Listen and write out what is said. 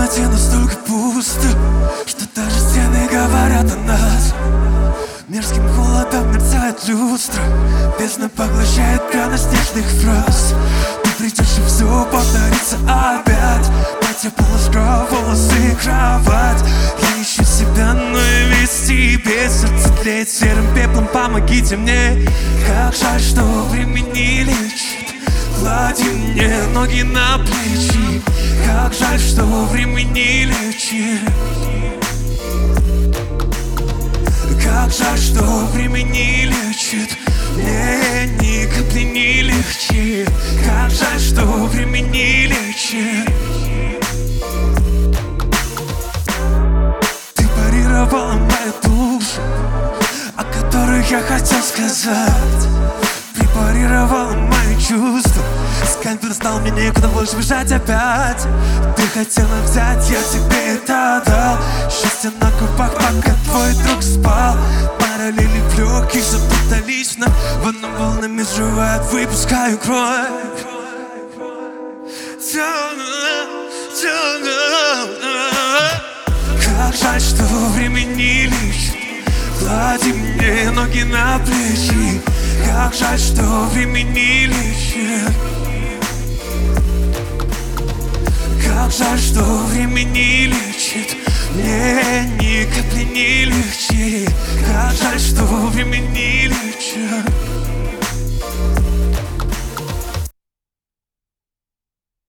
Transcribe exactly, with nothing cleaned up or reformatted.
комнате настолько пусто, что даже стены говорят о нас. Мерзким холодом мерцает люстра, бездна поглощает пряность нежных фраз. Ты придешь и все повторится опять. Платье, полоскра, волосы, кровать. Я ищу себя, но и весь тебе. Сердце тлеет серым пеплом, помогите мне. Как жаль, что времени лечит. Клади мне ноги на плечи. Как жаль, что времени лечит. Как жаль, что времени лечит. Мне ни капли не легче. Как жаль, что времени лечит. Ты парировала мою душу, о которых я хотел сказать. Препарировала мои чувства. Скальпель стал мне некуда больше бежать опять. Ты хотела взять, я тебе это дал. Счастье на губах, пока твой друг спал. Параллели в легких запутались лично. В одном волнами сживает, выпускаю кровь. Как жаль, что времени лишь. Клади мне ноги на плечи. Как жаль, что времени лишь. Как жаль, что времени лечит. Мне ни капли не легче. Как жаль, что времени лечит.